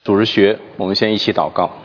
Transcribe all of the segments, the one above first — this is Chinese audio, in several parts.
主日学，我们先一起祷告。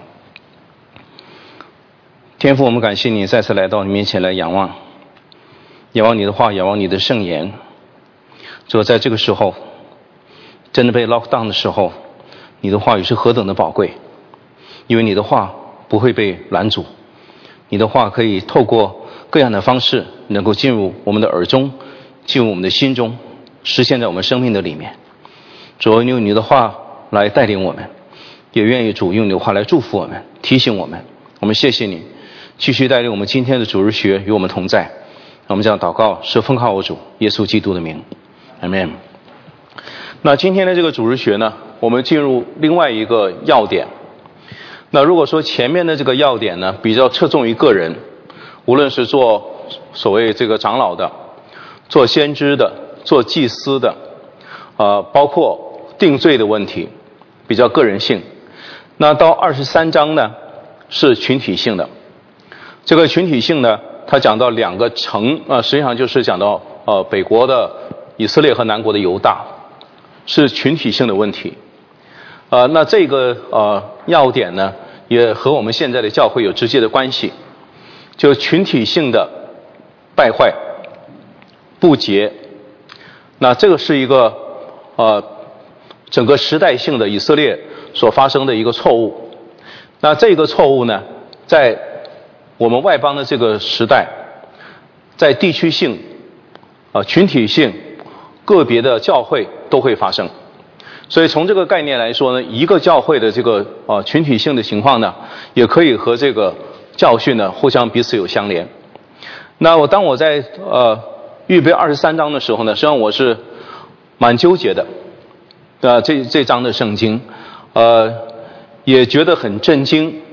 天父，我们感谢你再次来到你面前来仰望你的话，仰望你的圣言。只有在这个时候，真的被 lock down 的时候，你的话语是何等的宝贵，因为你的话不会被拦阻，你的话可以透过各样的方式能够进入我们的耳中，进入我们的心中，实现在我们生命的里面。主，用你的话来带领我们，也愿意主用你的话来祝福我们，提醒我们。我们谢谢你继续带领我们今天的主日学，与我们同在。我们这样祷告是奉靠我主耶稣基督的名，阿们。那今天的这个主日学呢，我们进入另外一个要点。那如果说前面的这个要点呢，比较侧重于个人，无论是做所谓这个长老的，做先知的，做祭司的，包括定罪的问题，比较个人性。那到23章呢，是群体性的。这个群体性呢，它讲到两个城，实际上就是讲到北国的以色列和南国的犹大，是群体性的问题。那这个要点呢，也和我们现在的教会有直接的关系，就群体性的败坏、不洁。那这个是一个整个时代性的以色列所发生的一个错误。那这个错误呢，在我们外邦的这个时代，在地区性、群体性、个别的教会都会发生。所以从这个概念来说呢，一个教会的这个群体性的情况呢，也可以和这个教训呢互相彼此有相连。那当我在预备23章的时候呢，实际上我是蛮纠结的。这章的圣经，也觉得很震惊。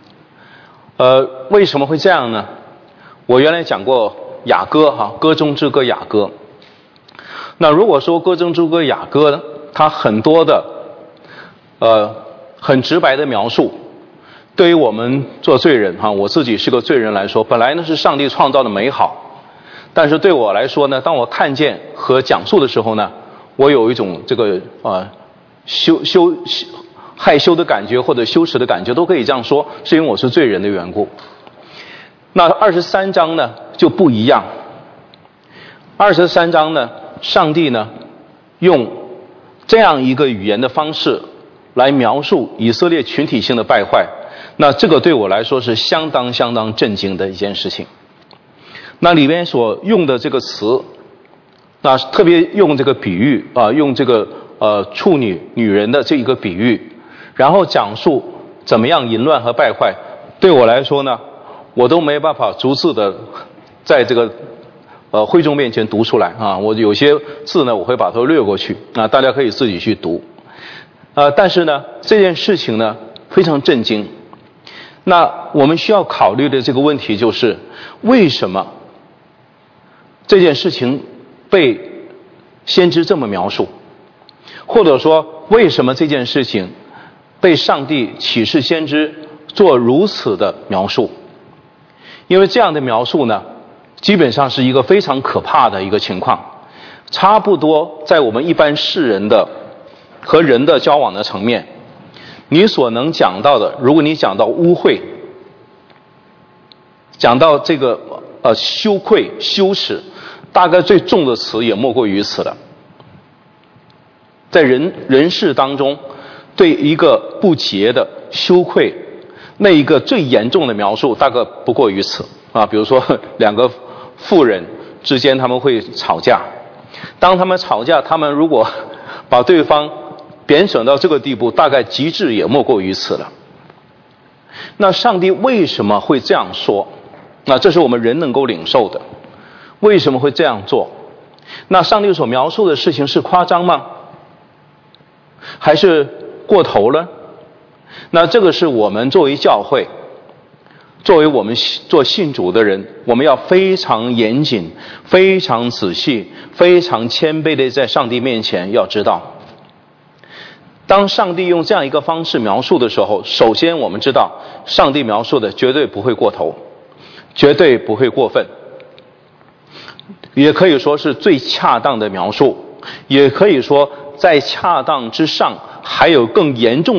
为什么会这样呢？我原来讲过雅歌歌中之歌雅歌。那如果说歌中之歌雅歌，它很多的很直白的描述，对于我们做罪人我自己是个罪人来说，本来呢是上帝创造的美好，但是对我来说呢，当我看见和讲述的时候呢，我有一种这个害羞的感觉，或者羞耻的感觉，都可以这样说，是因为我是罪人的缘故。那23章呢就不一样。23章呢，上帝呢用这样一个语言的方式来描述以色列群体性的败坏。那这个对我来说是相当震惊的一件事情。那里面所用的这个词，那特别用这个比喻用这个处女人的这一个比喻，然后讲述怎么样淫乱和败坏，对我来说呢，我都没办法逐字的在这个会众面前读出来我有些字呢我会把它略过去大家可以自己去读。但是呢，这件事情呢非常震惊。那我们需要考虑的这个问题就是，为什么这件事情被先知这么描述，或者说为什么这件事情被上帝启示先知做如此的描述？因为这样的描述呢，基本上是一个非常可怕的一个情况，差不多在我们一般世人的和人的交往的层面，你所能讲到的，如果你讲到污秽，讲到这个羞愧羞耻，大概最重的词也莫过于此了。在人世当中，对一个不洁的羞愧，那一个最严重的描述大概不过于此比如说两个妇人之间他们会吵架，当他们吵架，他们如果把对方贬损到这个地步，大概极致也莫过于此了。那上帝为什么会这样说？那这是我们人能够领受的。为什么会这样做？那上帝所描述的事情是夸张吗？还是过头了？那这个是我们作为教会，作为我们做信主的人，我们要非常严谨、非常仔细、非常谦卑的在上帝面前要知道，当上帝用这样一个方式描述的时候，首先我们知道上帝描述的绝对不会过头，绝对不会过分，也可以说是最恰当的描述，也可以说在恰当之上还有更严重的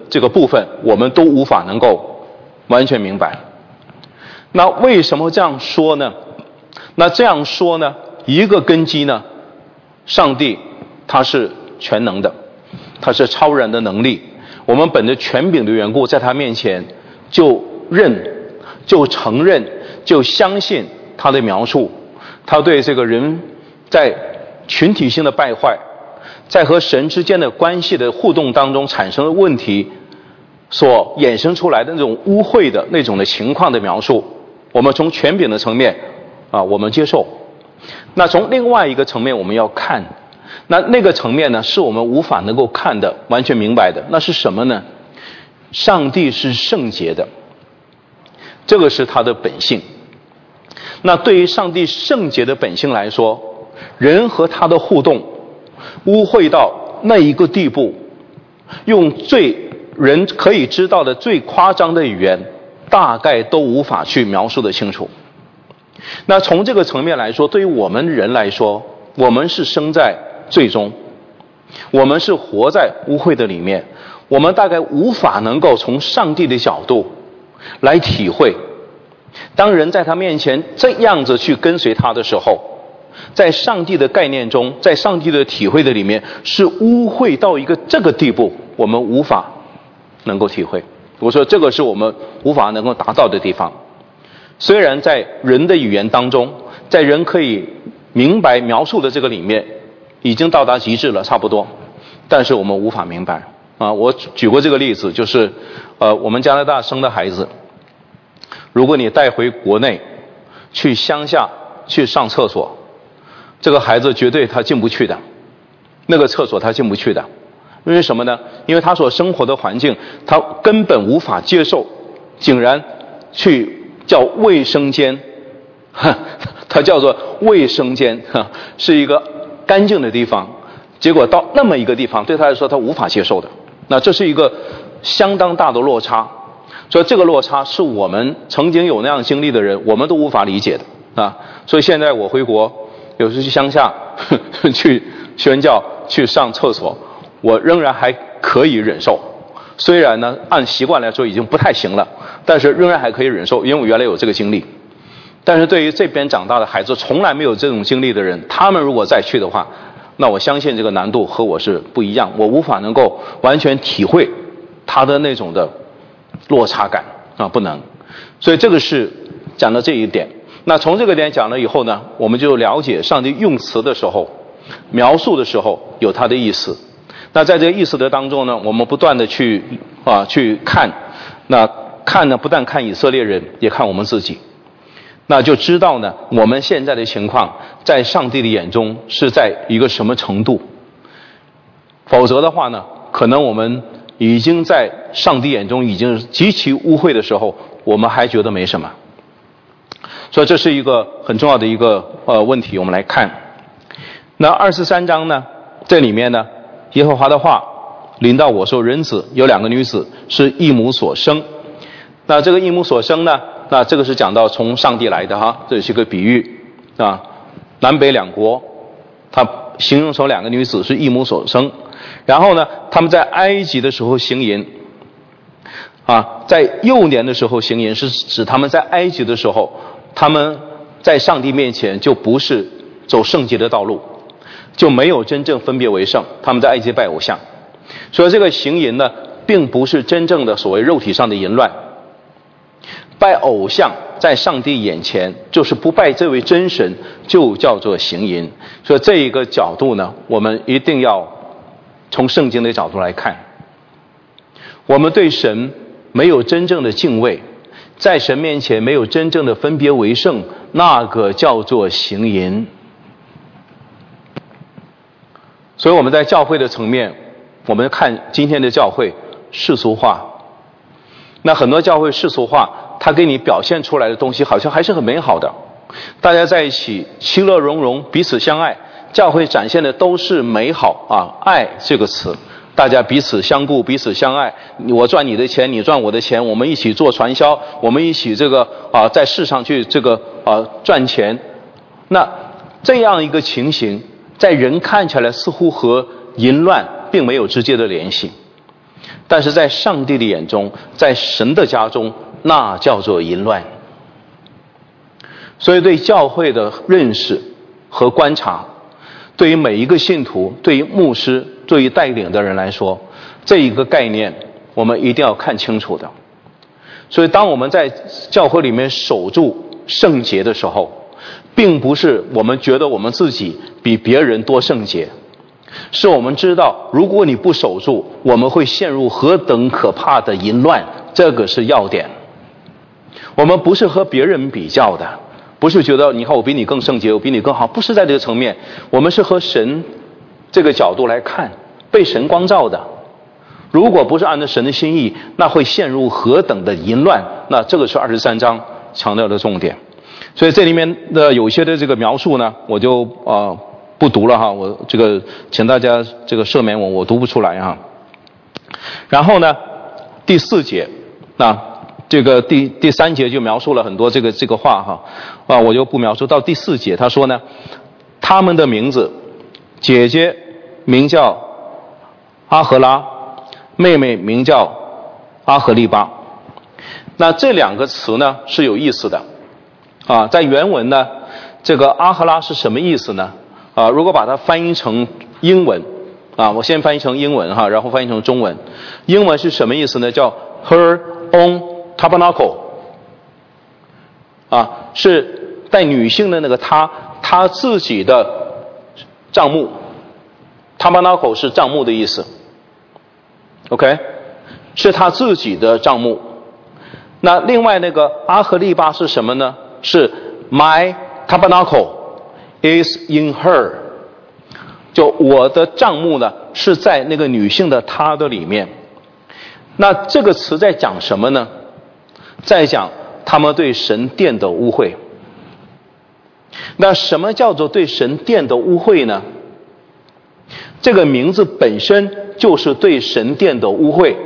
这个部分，我们都无法能够完全明白。那为什么这样说呢？那这样说呢，一个根基呢，上帝他是全能的，他是超然的能力，我们本着权柄的缘故，在他面前就承认，就相信他的描述，他对这个人在群体性的败坏，在和神之间的关系的互动当中产生的问题所衍生出来的那种污秽的那种的情况的描述，我们从权柄的层面我们接受。那从另外一个层面我们要看，那个层面呢，是我们无法能够看的完全明白的。那是什么呢？上帝是圣洁的，这个是他的本性。那对于上帝圣洁的本性来说，人和他的互动污秽到那一个地步，用人可以知道的最夸张的语言大概都无法去描述得清楚。那从这个层面来说，对于我们人来说，我们是生在罪中，我们是活在污秽的里面，我们大概无法能够从上帝的角度来体会，当人在他面前这样子去跟随他的时候，在上帝的概念中，在上帝的体会的里面，是污秽到一个这个地步，我们无法能够体会。我说这个是我们无法能够达到的地方。虽然在人的语言当中，在人可以明白描述的这个里面已经到达极致了，差不多，但是我们无法明白我举过这个例子，就是我们加拿大生的孩子，如果你带回国内去乡下去上厕所，这个孩子绝对他进不去的，那个厕所他进不去的。因为什么呢？因为他所生活的环境他根本无法接受，竟然去叫卫生间，它叫做卫生间，是一个干净的地方，结果到那么一个地方对他来说他无法接受的。那这是一个相当大的落差，所以这个落差是我们曾经有那样经历的人我们都无法理解的所以现在我回国有时去乡下去宣教去上厕所，我仍然还可以忍受，虽然呢按习惯来说已经不太行了，但是仍然还可以忍受，因为我原来有这个经历。但是对于这边长大的孩子，从来没有这种经历的人，他们如果再去的话，那我相信这个难度和我是不一样，我无法能够完全体会他的那种的落差感不能。所以这个是讲到这一点。那从这个点讲了以后呢，我们就了解上帝用词的时候，描述的时候有他的意思。那在这个意思的当中呢，我们不断的去看，那看呢不但看以色列人，也看我们自己，那就知道呢我们现在的情况在上帝的眼中是在一个什么程度。否则的话呢，可能我们已经在上帝眼中已经极其污秽的时候，我们还觉得没什么。所以这是一个很重要的一个问题。我们来看那23章呢，这里面呢，耶和华的话临到我说，人子有2个女子是一母所生。那这个一母所生呢，那这个是讲到从上帝来的这是一个比喻南北2国，他形容成2个女子是一母所生。然后呢，他们在埃及的时候行淫在幼年的时候行淫，是指他们在埃及的时候，他们在上帝面前就不是走圣洁的道路，就没有真正分别为圣，他们在埃及拜偶像。所以这个行淫呢，并不是真正的所谓肉体上的淫乱。拜偶像在上帝眼前就是不拜这位真神，就叫做行淫。所以这一个角度呢，我们一定要从圣经的角度来看。我们对神没有真正的敬畏，在神面前没有真正的分别为圣，那个叫做行淫。所以我们在教会的层面，我们看今天的教会世俗化，那很多教会世俗化，它给你表现出来的东西好像还是很美好的，大家在一起其乐融融，彼此相爱，教会展现的都是美好爱这个词，大家彼此相顾，彼此相爱，我赚你的钱，你赚我的钱，我们一起做传销，我们一起在世上去赚钱。那这样一个情形，在人看起来似乎和淫乱并没有直接的联系。 但是在上帝的眼中，在神的家中，那叫做淫乱。所以对教会的认识和观察，对于每一个信徒，对于牧师，对于带领的人来说，这一个概念我们一定要看清楚的。所以当我们在教会里面守住圣洁的时候，并不是我们觉得我们自己比别人多圣洁，是我们知道如果你不守住，我们会陷入何等可怕的淫乱，这个是要点。我们不是和别人比较的，不是觉得你看我比你更圣洁，我比你更好，不是在这个层面，我们是和神这个角度来看，被神光照的。如果不是按照神的心意，那会陷入何等的淫乱，那这个是23章强调的重点。所以这里面的有些的这个描述呢，我就不读了哈，我这个请大家这个赦免我读不出来哈。然后呢，第4节，这个第3节就描述了很多这个话哈，我就不描述。到第4节他说呢，他们的名字，姐姐名叫阿荷拉，妹妹名叫阿荷利巴。那这2个词呢是有意思的在原文呢，这个阿荷拉是什么意思呢？如果把它翻译成英文我先翻译成英文然后翻译成中文。英文是什么意思呢？叫 her own tabernacle 是带女性的那个她自己的帐幕。 tabernacle 是帐幕的意思 OK， 是她自己的帐幕。那另外那个阿荷利巴是什么呢？是 my tabernacle is in her， 就我的帐幕呢是在那个女性的她的里面。那这个词在讲什么呢？在讲他们对神殿的污秽。那什么叫做对神殿的污秽呢？这个名字本身就是对神殿的污秽。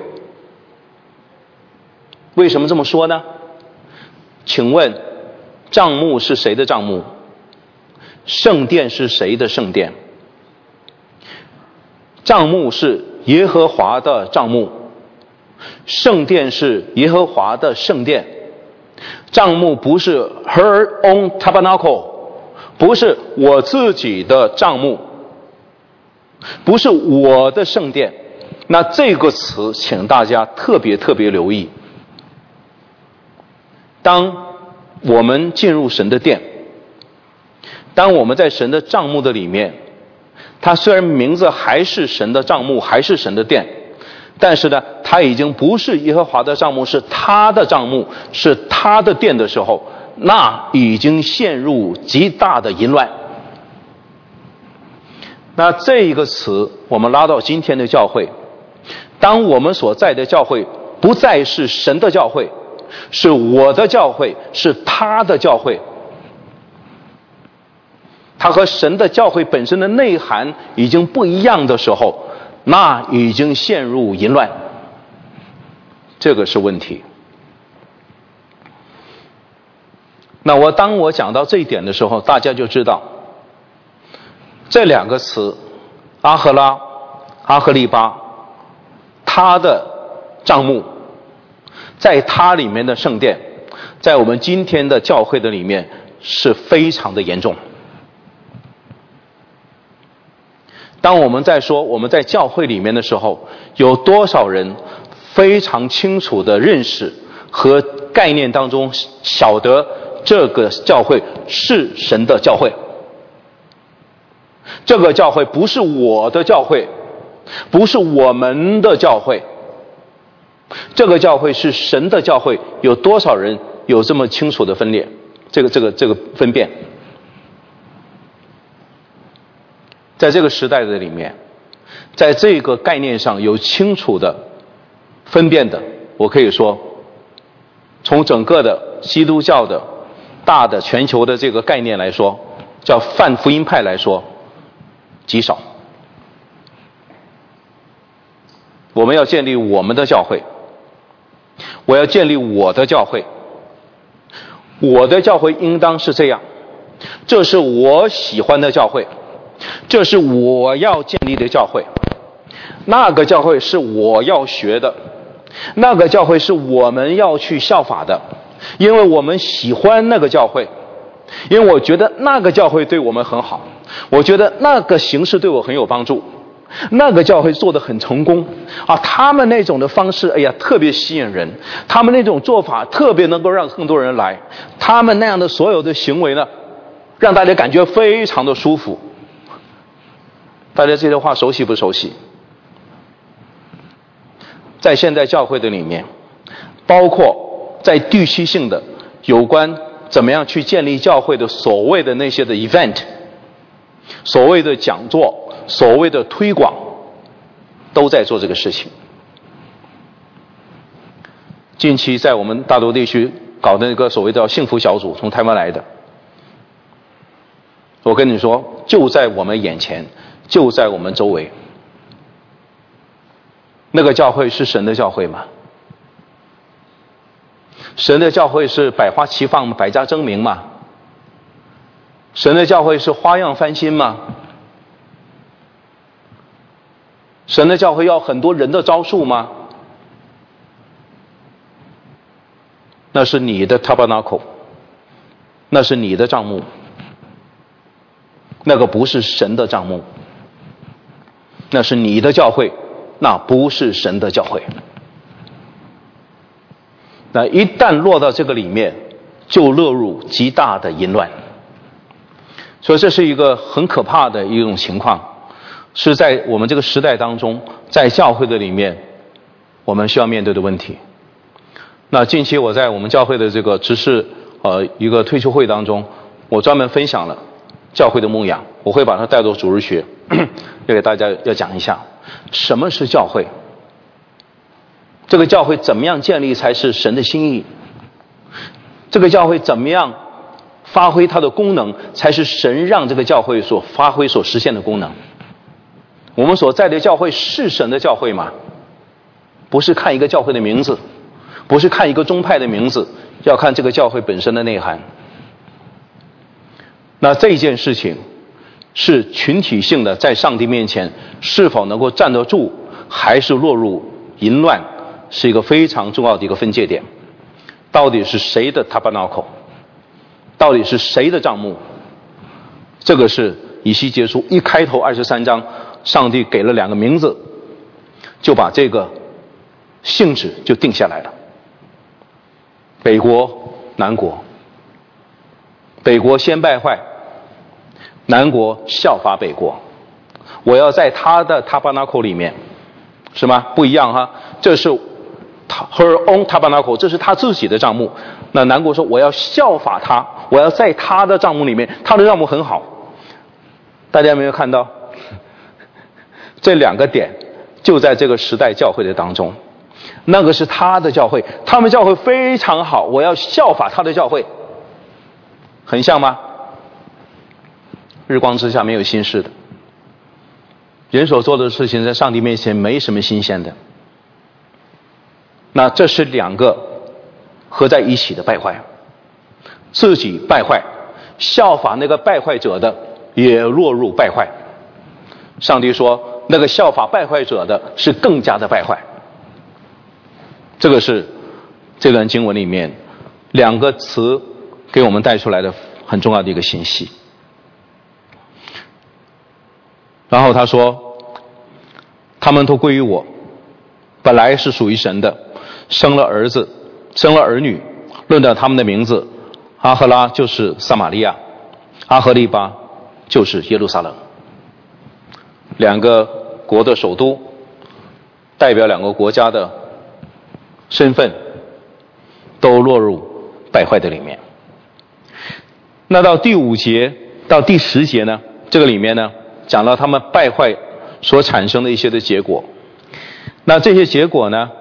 为什么这么说呢？请问帐幕是谁的帐幕？圣殿是谁的圣殿？帐幕是耶和华的帐幕，圣殿是耶和华的圣殿。帐幕不是 her own tabernacle， 不是我自己的帐幕，不是我的圣殿。那这个词请大家特别留意。当我们进入神的殿，当我们在神的帐幕的里面，它虽然名字还是神的帐幕，还是神的殿，但是呢，它已经不是耶和华的帐幕，是他的帐幕，是他的殿的时候，那已经陷入极大的淫乱。那这一个词我们拉到今天的教会，当我们所在的教会不再是神的教会，是我的教会，是他的教会，它和神的教会本身的内涵已经不一样的时候，那已经陷入淫乱，这个是问题。那当我讲到这一点的时候，大家就知道这2个词阿荷拉、阿荷利巴，他的帐幕在他里面的圣殿，在我们今天的教会的里面是非常的严重。当我们在说我们在教会里面的时候，有多少人非常清楚的认识和概念当中晓得这个教会是神的教会，这个教会不是我的教会，不是我们的教会，这个教会是神的教会，有多少人有这么清楚的分裂，这个分辨？在这个时代的里面，在这个概念上有清楚的分辨的，我可以说从整个的基督教的大的全球的这个概念来说，叫泛福音派来说极少。我们要建立我们的教会，我要建立我的教会，我的教会应当是这样，这是我喜欢的教会，这是我要建立的教会。 那个教会是我要学的，那个教会是我们要去效法的，因为我们喜欢那个教会，因为我觉得那个教会对我们很好，我觉得那个形式对我很有帮助，那个教会做得很成功啊，他们那种的方式，哎呀，特别吸引人，他们那种做法特别能够让更多人来，他们那样的所有的行为呢，让大家感觉非常的舒服。大家这些话熟悉不熟悉？在现代教会的里面，包括在地区性的有关怎么样去建立教会的所谓的那些的 event， 所谓的讲座，所谓的推广，都在做这个事情。近期在我们大陆地区搞的那个所谓的幸福小组，从台湾来的，我跟你说，就在我们眼前，就在我们周围。那个教会是神的教会吗？神的教会是百花齐放、百家争鸣吗？神的教会是花样翻新吗？神的教会要很多人的招数吗？那是你的 tabernacle， 那是你的帐幕，那个不是神的帐幕，那是你的教会，那不是神的教会。那一旦落到这个里面，就落入极大的淫乱。所以这是一个很可怕的一种情况，是在我们这个时代当中，在教会的里面我们需要面对的问题。那近期我在我们教会的这个执事一个退休会当中，我专门分享了教会的牧养，我会把它带入主日学，要给大家要讲一下什么是教会，这个教会怎么样建立才是神的心意，这个教会怎么样发挥它的功能才是神让这个教会所发挥所实现的功能。我们所在的教会是神的教会吗？不是看一个教会的名字，不是看一个宗派的名字，要看这个教会本身的内涵。那这件事情是群体性的，在上帝面前是否能够站得住，还是落入淫乱，是一个非常重要的一个分界点。到底是谁的 tabernacle， 到底是谁的帐幕？这个是以西结书一开头23章，上帝给了2个名字，就把这个性质就定下来了。北国南国，北国先败坏，南国效法北国。我要在他的 tabernacle 里面，是吗？不一样哈，这是 her own tabernacle， 这是他自己的帐幕。那南国说我要效法他，我要在他的帐幕里面，他的帐幕很好。大家有没有看到这2个点就在这个时代教会的当中？那个是他的教会，他们教会非常好，我要效法他的教会，很像吗？日光之下没有新事的，人所做的事情在上帝面前没什么新鲜的。那这是2个合在一起的败坏，自己败坏，效法那个败坏者的也落入败坏。上帝说那个效法败坏者的是更加的败坏。这个是这段经文里面2个词给我们带出来的很重要的一个信息。然后他说他们都归于我，本来是属于神的，生了儿子，生了儿女，论到他们的名字，阿赫拉就是撒玛利亚，阿赫利巴就是耶路撒冷。2个国的首都，代表2个国家的身份，都落入败坏的里面。那到第5节到第10节呢，这个里面呢讲到他们败坏所产生的一些的结果。那这些结果呢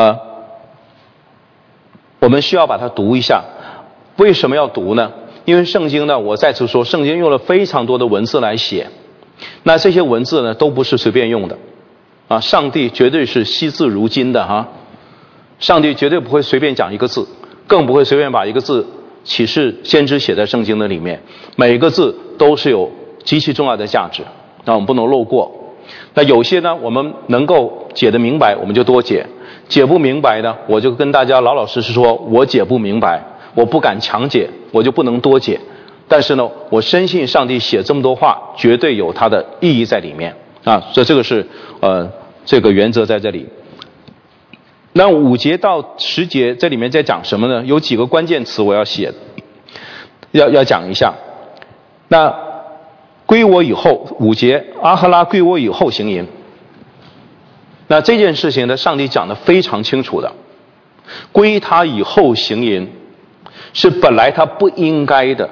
我们需要把它读一下。为什么要读呢？因为圣经呢，我再次说，圣经用了非常多的文字来写，那这些文字呢都不是随便用的上帝绝对是惜字如金的上帝绝对不会随便讲一个字，更不会随便把一个字启示先知写在圣经的里面，每一个字都是有极其重要的价值，那我们不能漏过。 那有些呢，我们能够解得明白，我们就多解；解不明白呢，我就跟大家老老实实说，我解不明白，我不敢强解，我就不能多解。但是呢，我深信上帝写这么多话，绝对有它的意义在里面啊。所以这个是这个原则在这里。那5节到10节这里面在讲什么呢？有几个关键词我要写，要讲一下。那归我以后，5节阿赫拉归我以后行淫。那这件事情呢，上帝讲得非常清楚的，归他以后行淫是本来他不应该的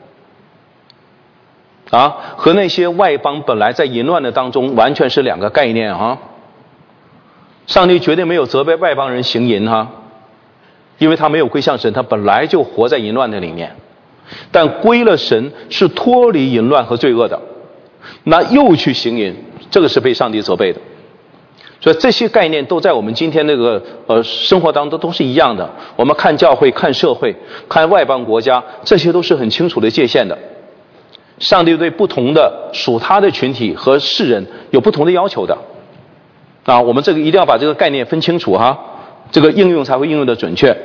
啊，和那些外邦本来在淫乱的当中完全是两个概念啊。上帝绝对没有责备外邦人行淫哈，因为他没有归向神，他本来就活在淫乱的里面。但归了神是脱离淫乱和罪恶的，那又去行淫，这个是被上帝责备的。所以这些概念都在我们今天那个生活当中都是一样的。我们看教会、看社会、看外邦国家，这些都是很清楚的界限的。上帝对不同的属他的群体和世人有不同的要求的啊，我们这个一定要把这个概念分清楚哈，这个应用才会应用的准确。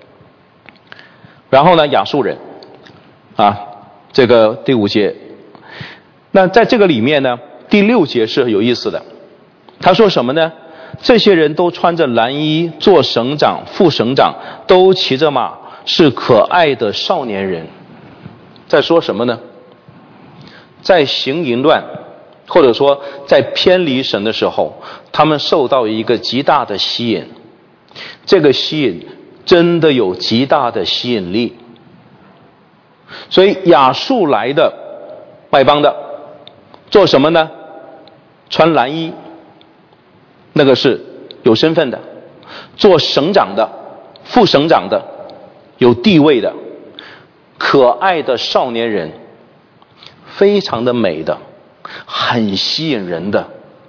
然后呢，亚述人啊，这个第5节。那在这个里面呢，第6节是有意思的。他说什么呢？这些人都穿着蓝衣，做省长、副省长，都骑着马，是可爱的少年人。在说什么呢？在行淫乱，或者说在偏离神的时候，他们受到一个极大的吸引。这个吸引真的有极大的吸引力。所以亚述来的外邦的做什么呢？穿蓝衣，那个是有身份的；做省长的、副省长的，有地位的；可爱的少年人，非常的美的，很吸引人的，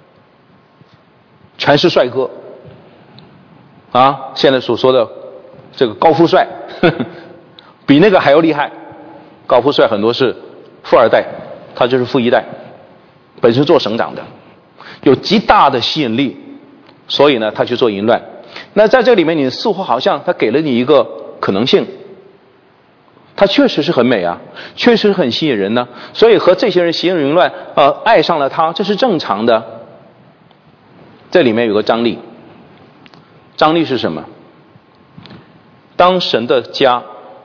全是帅哥啊！现在所说的这个高富帅比那个还要厉害。高富帅很多是富二代，他就是富一代，本身做省长的，有极大的吸引力，所以呢他去做淫乱。那在这里面你似乎好像他给了你一个可能性，他确实是很美啊，确实很吸引人呢，所以和这些人行淫乱爱上了他，这是正常的。这里面有个张力，张力是什么？当神的家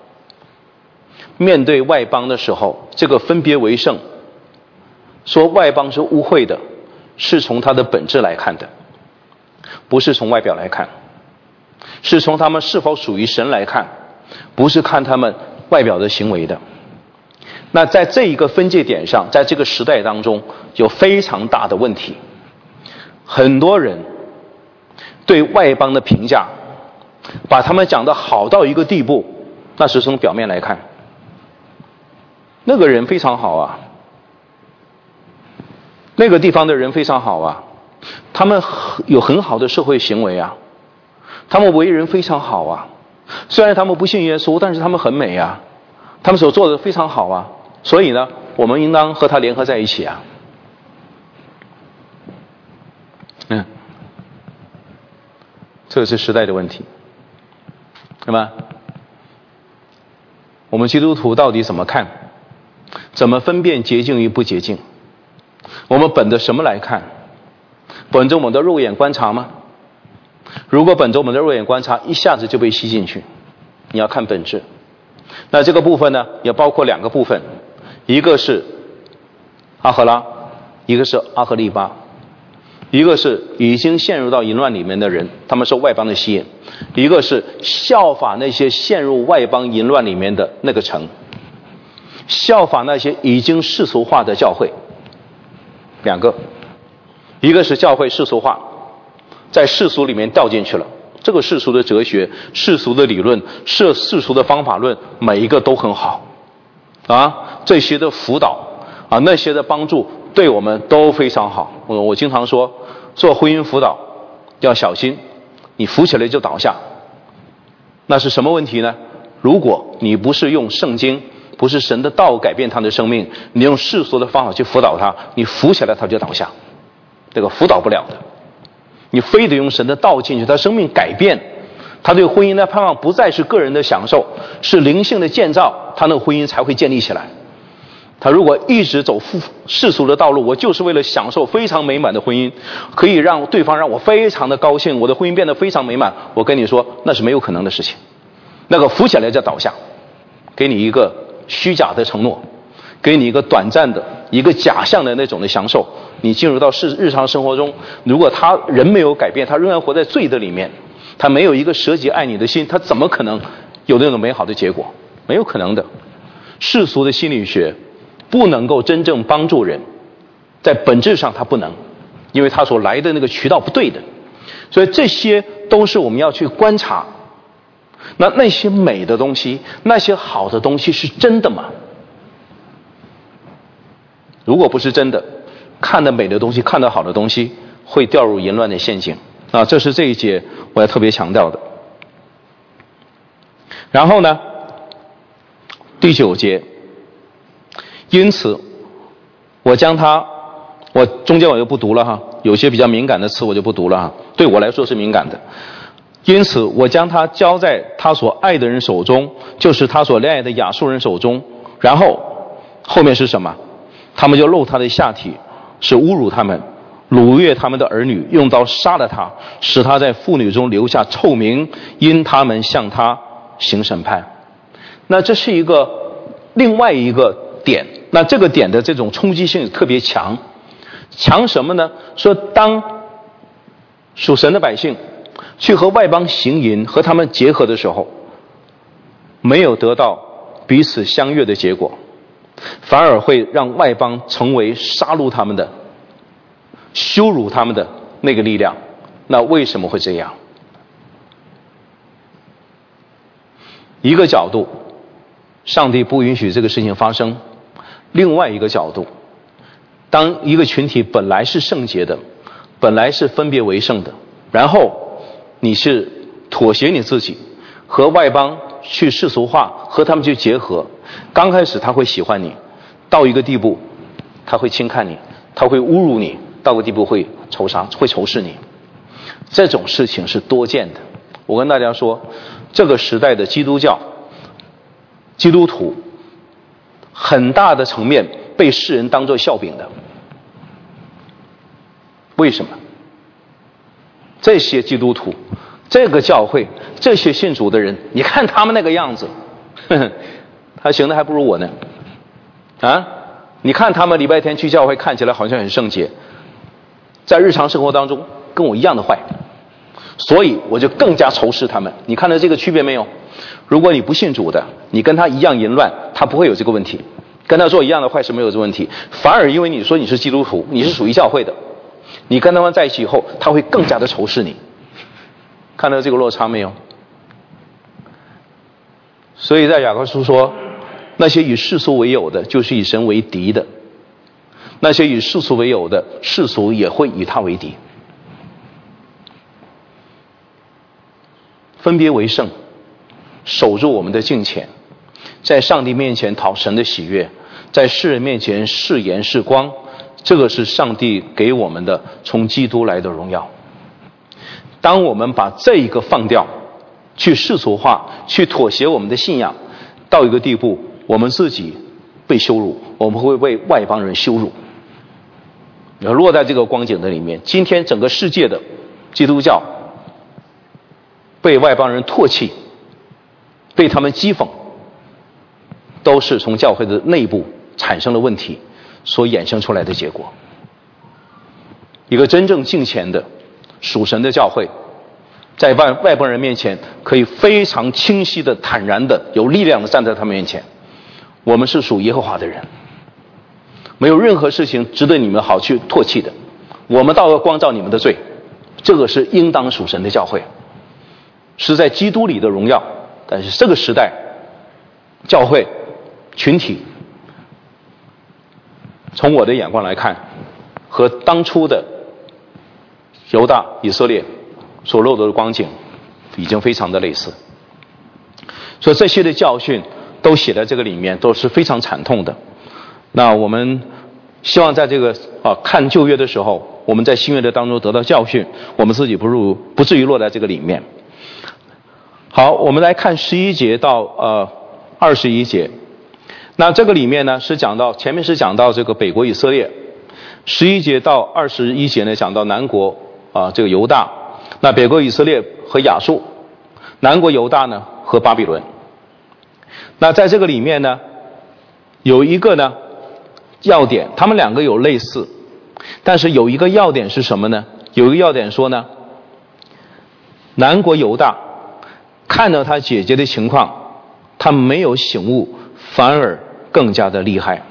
面对外邦的时候，这个分别为圣，说外邦是污秽的，是从它的本质来看的，不是从外表来看，是从他们是否属于神来看，不是看他们外表的行为的。那在这一个分界点上，在这个时代当中有非常大的问题。很多人对外邦的评价，把他们讲得好到一个地步，那是从表面来看，那个人非常好啊，那个地方的人非常好啊，他们有很好的社会行为啊，他们为人非常好啊，虽然他们不信耶稣，但是他们很美啊，他们所做的非常好啊，所以呢我们应当和他联合在一起啊。这是时代的问题，对吗？我们基督徒到底怎么看？怎么分辨洁净与不洁净？我们本着什么来看？本着我们的肉眼观察吗？如果本着我们的肉眼观察，一下子就被吸进去。你要看本质。那这个部分呢，也包括2个部分，一个是阿赫拉，一个是阿赫利巴。一个是已经陷入到淫乱里面的人，他们受外邦的吸引；一个是效法那些陷入外邦淫乱里面的那个城，效法那些已经世俗化的教会。2个，一个是教会世俗化，在世俗里面掉进去了，这个世俗的哲学、世俗的理论、世俗的方法论，每一个都很好啊，这些的辅导啊，那些的帮助对我们都非常好。我经常说，做婚姻辅导要小心，你扶起来就倒下。那是什么问题呢？如果你不是用圣经，不是神的道改变他的生命，你用世俗的方法去辅导他，你扶起来他就倒下。 这个辅导不了的。你非得用神的道进去，他生命改变，他对婚姻的盼望不再是个人的享受，是灵性的建造，他那个婚姻才会建立起来。他如果一直走世俗的道路，我就是为了享受非常美满的婚姻，可以让对方让我非常的高兴，我的婚姻变得非常美满，我跟你说那是没有可能的事情。那个浮起来叫倒下，给你一个虚假的承诺，给你一个短暂的一个假象的那种的享受，你进入到日常生活中，如果他人没有改变，他仍然活在罪的里面，他没有一个舍己爱你的心，他怎么可能有那种美好的结果？没有可能的。世俗的心理学不能够真正帮助人，在本质上它不能，因为它所来的那个渠道不对的。所以这些都是我们要去观察。那些美的东西，那些好的东西是真的吗？如果不是真的，看得美的东西，看得好的东西，会掉入淫乱的陷阱啊！这是这一节我要特别强调的。然后呢，第9节，因此我中间我就不读了哈，有些比较敏感的词我就不读了哈，对我来说是敏感的。因此我将他交在他所爱的人手中，就是他所恋爱的亚述人手中。然后后面是什么？他们就露他的下体，是侮辱他们，掳掠他们的儿女，用刀杀了他，使他在妇女中留下臭名，因他们向他行审判。那这是另外一个点，那这个点的这种冲击性特别强。强什么呢？说当属神的百姓去和外邦行淫，和他们结合的时候，没有得到彼此相悦的结果，反而会让外邦成为杀戮他们的、羞辱他们的那个力量。那为什么会这样？一个角度，上帝不允许这个事情发生；另外一个角度，当一个群体本来是圣洁的，本来是分别为圣的，然后你是妥协你自己，和外邦去世俗化，和他们去结合，刚开始他会喜欢你，到一个地步他会轻看你，他会侮辱你，到个地步会仇视你。这种事情是多见的。我跟大家说，这个时代的基督徒很大的层面被世人当作笑柄的。为什么？这些基督徒，这个教会，这些信主的人，你看他们那个样子，他行的还不如我呢。啊，你看他们礼拜天去教会看起来好像很圣洁，在日常生活当中跟我一样的坏，所以我就更加仇视他们。你看到这个区别没有？如果你不信主的，你跟他一样淫乱，他不会有这个问题，跟他做一样的坏事没有这个问题，反而因为你说你是基督徒，你是属于教会的，你跟他们在一起以后，他会更加的仇视你。看到这个落差没有？所以在雅各书说，那些以世俗为友的，就是以神为敌的；那些以世俗为友的，世俗也会以他为敌。分别为圣，守住我们的敬虔，在上帝面前讨神的喜悦，在世人面前是盐是光，这个是上帝给我们的从基督来的荣耀。当我们把这一个放掉，去世俗化，去妥协我们的信仰，到一个地步，我们自己被羞辱，我们会为外邦人羞辱。要落在这个光景的里面，今天整个世界的基督教被外邦人唾弃，被他们讥讽，都是从教会的内部产生了问题所衍生出来的结果。一个真正敬虔的属神的教会，在外邦人面前可以非常清晰的、坦然的、有力量的站在他们面前，我们是属耶和华的人，没有任何事情值得你们好去唾弃的，我们倒要光照你们的罪，这个是应当属神的教会，是在基督里的荣耀。但是这个时代教会群体，从我的眼光来看，和当初的犹大以色列所落的光景已经非常的类似。所以这些的教训都写在这个里面，都是非常惨痛的。那我们希望在这个看旧约的时候， 我们在新约的当中得到教训，我们自己不至于落在这个里面。好，我们来看11节到21节。那这个里面呢是讲到，前面是讲到这个北国以色列，11节到21节呢讲到南国这个犹大，那北国以色列和亚述，南国犹大呢和巴比伦。那在这个里面呢有一个呢要点，他们两个有类似，但是有一个要点是什么呢？有一个要点说呢，南国犹大看到他姐姐的情况，他没有醒悟，反而更加的厉害。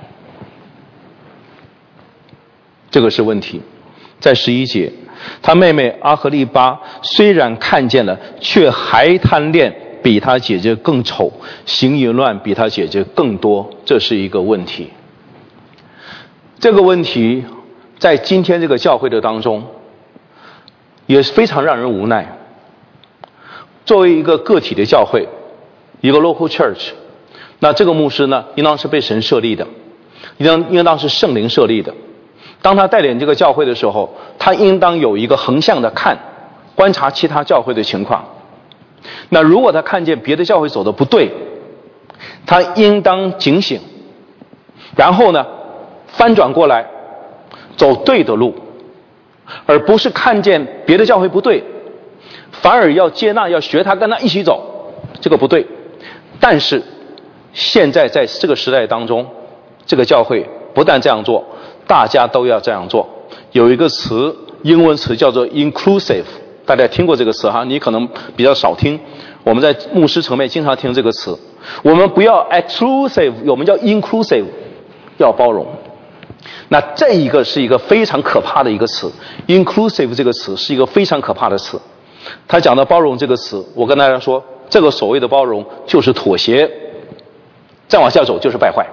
这个是问题。在11节，他妹妹阿合利巴虽然看见了，却还贪恋比他姐姐更丑，行淫乱比他姐姐更多，这是一个问题。这个问题在今天这个教会的当中也是非常让人无奈。作为一个个体的教会，一个 local church， 那这个牧师呢应当是被神设立的，应当是圣灵设立的。当他带领这个教会的时候，他应当有一个横向的观察其他教会的情况。那如果他看见别的教会走的不对，他应当警醒，然后呢翻转过来走对的路，而不是看见别的教会不对，反而要接纳，要学他，跟他一起走，这个不对。但是现在在这个时代当中，这个教会不但这样做，大家都要这样做。有一个词，英文词叫做 inclusive， 大家听过这个词哈？你可能比较少听，我们在牧师层面经常听这个词。我们不要 exclusive， 我们叫 inclusive， 要包容。那这一个是一个非常可怕的一个词， inclusive 这个词是一个非常可怕的词。他讲到包容这个词，我跟大家说，这个所谓的包容就是妥协，再往下走就是败坏。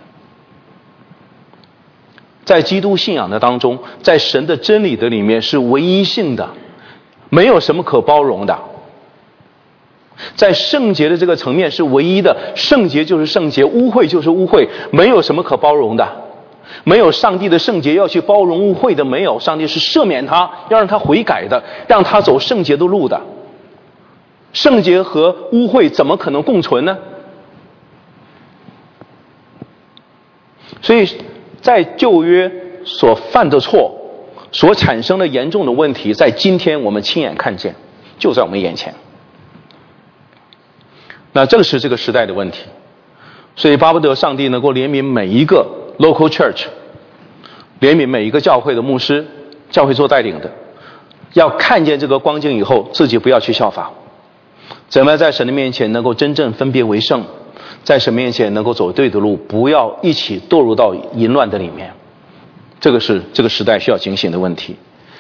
在基督信仰的当中，在神的真理的里面是唯一性的，没有什么可包容的。在圣洁的这个层面是唯一的，圣洁就是圣洁，污秽就是污秽，没有什么可包容的。没有上帝的圣洁要去包容污秽的，没有，上帝是赦免他，要让他悔改的，让他走圣洁的路的。圣洁和污秽怎么可能共存呢？所以在旧约所犯的错，所产生的严重的问题，在今天我们亲眼看见，就在我们眼前。那这个是这个时代的问题，所以巴不得上帝能够怜悯每一个 local church， 怜悯每一个教会的牧师，教会做带领的，要看见这个光景以后，自己不要去效法，怎么在神的面前能够真正分别为圣，在神面前能够走对的路，不要一起堕入到淫乱的里面。这个是这个时代需要警醒的问题。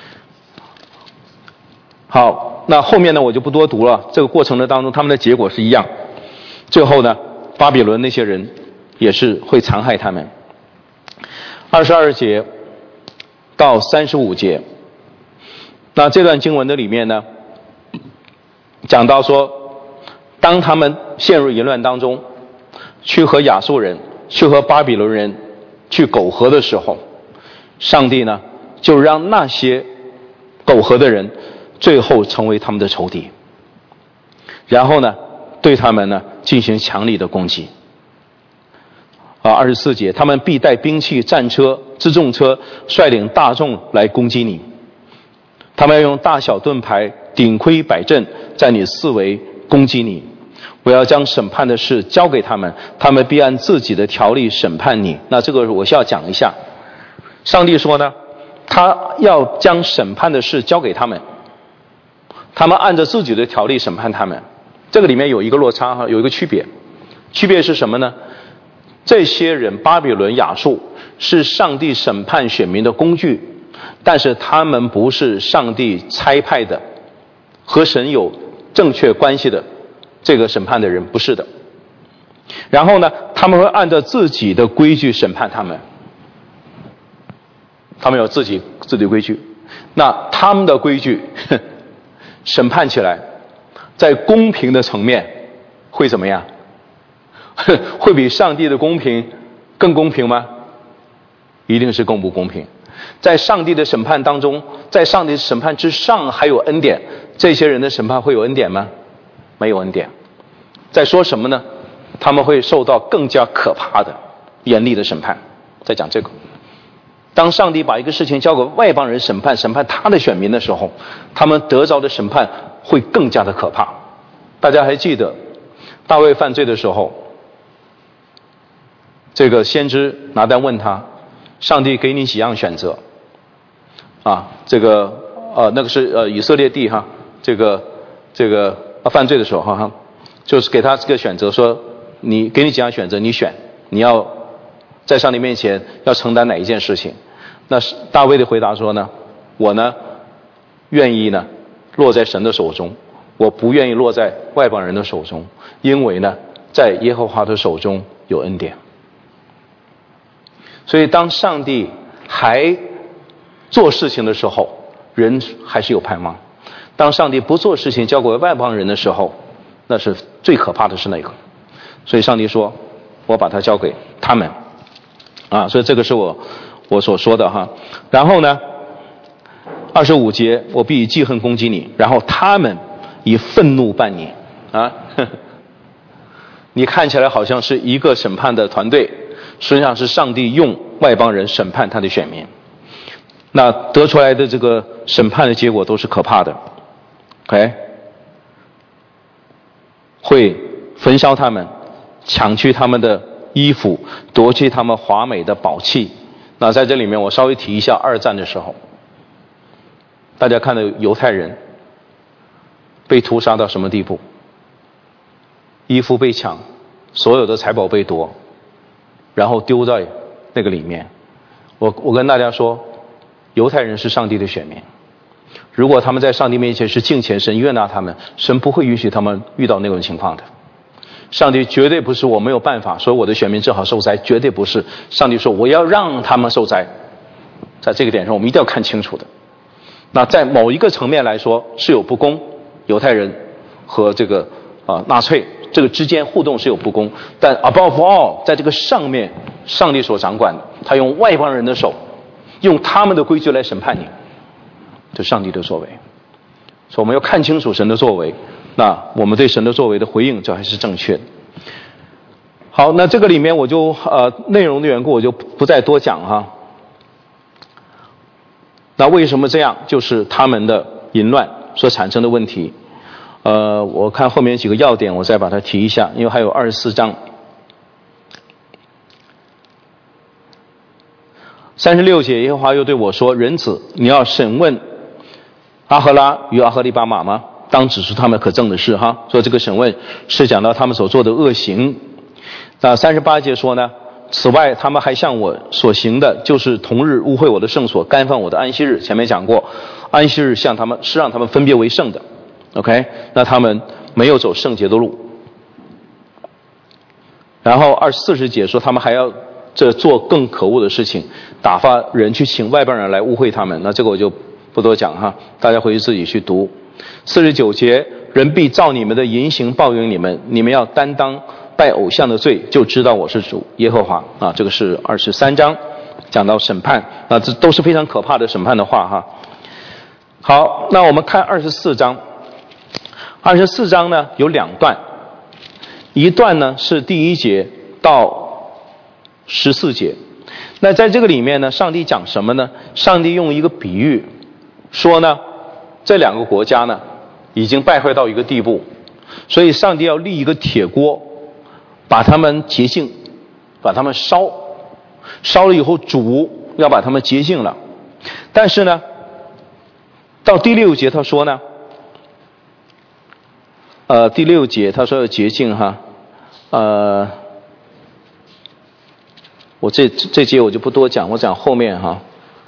好，那后面呢我就不多读了，这个过程的当中他们的结果是一样，最后呢巴比伦那些人也是会残害他们。22节到35节，那这段经文的里面呢讲到说，当他们陷入淫乱当中，去和亚述人，去和巴比伦人去苟合的时候，上帝呢就让那些苟合的人最后成为他们的仇敌，然后呢对他们呢进行强力的攻击。24节，他们必带兵器、战车、辎重车，率领大众来攻击你。他们要用大小盾牌、顶盔摆阵，在你四围攻击你。我要将审判的事交给他们，他们必按自己的条例审判你。那这个我需要讲一下。上帝说呢，他要将审判的事交给他们，他们按照自己的条例审判他们。这个里面有一个落差，有一个区别。区别是什么呢？这些人巴比伦、亚述是上帝审判选民的工具，但是他们不是上帝差派的和神有正确关系的这个审判的人，不是的。然后呢他们会按照自己的规矩审判他们，他们有自己的规矩。那他们的规矩审判起来在公平的层面会怎么样？会比上帝的公平更公平吗？一定是更不公平。 在上帝的审判当中，在上帝的审判之上还有恩典，这些人的审判会有恩典吗？没有恩典。在说什么呢？他们会受到更加可怕的严厉的审判。在讲这个，当上帝把一个事情交给外邦人审判他的选民的时候，他们得着的审判会更加的可怕。大家还记得大卫犯罪的时候，这个先知拿单问他，上帝给你几样选择啊？这个那个是以色列地哈，这个犯罪的时候哈，就是给他这个选择，说给你几样选择，你选，你要在上帝面前要承担哪一件事情？那大卫的回答说呢，我呢愿意呢落在神的手中，我不愿意落在外邦人的手中，因为呢在耶和华的手中有恩典。所以当上帝还做事情的时候，人还是有盼望。当上帝不做事情交给外邦人的时候，那是最可怕的是那个。所以上帝说，我把它交给他们啊，所以这个是我所说的哈。然后呢25节，我必以记恨攻击你，然后他们以愤怒办你啊。你看起来好像是一个审判的团队，实际上是上帝用外邦人审判他的选民，那得出来的这个审判的结果都是可怕的。OK， 会焚烧他们，抢去他们的衣服，夺去他们华美的宝器。那在这里面我稍微提一下二战的时候，大家看到犹太人被屠杀到什么地步？衣服被抢，所有的财宝被夺，然后丢在那个里面。我跟大家说，犹太人是上帝的选民，如果他们在上帝面前是敬虔神悦纳他们，神不会允许他们遇到那种情况的。上帝绝对不是我没有办法，所以我的选民正好受灾，绝对不是。上帝说我要让他们受灾，在这个点上我们一定要看清楚的。那在某一个层面来说是有不公，犹太人和这个纳粹这个之间互动是有不公，但 above all 在这个上面，上帝所掌管的，他用外邦人的手，用他们的规矩来审判你，这是上帝的作为。所以我们要看清楚神的作为，那我们对神的作为的回应这还是正确的。好，那这个里面我就内容的缘故我就不再多讲哈。那为什么这样？就是他们的淫乱所产生的问题。我看后面几个要点，我再把它提一下，因为还有24章。36节，耶和华又对我说：人子，你要审问阿赫拉与阿赫利巴马吗？当指出他们可证的事哈。说这个审问是讲到他们所做的恶行。那38节说呢，此外他们还向我所行的，就是同日污秽我的圣所，干犯我的安息日。前面讲过，安息日向他们是让他们分别为圣的。OK， 那他们没有走圣洁的路。然后40节说他们还要做更可恶的事情，打发人去请外邦人来污秽他们。那这个我就不多讲哈，大家回去自己去读。49节，人必照你们的言行报应你们，你们要担当拜偶像的罪，就知道我是主耶和华啊。这个是23章讲到审判啊，这都是非常可怕的审判的话哈。好，那我们看24章。24章呢有2段，一段呢是第1节到14节。那在这个里面呢，上帝讲什么呢？上帝用一个比喻说呢，这2个国家呢已经败坏到一个地步，所以上帝要立一个铁锅，把他们洁净，把他们烧了以后煮，要把他们洁净了。但是呢到第6节他说呢，第6节他说要洁净哈，我这节我就不多讲，我讲后面哈。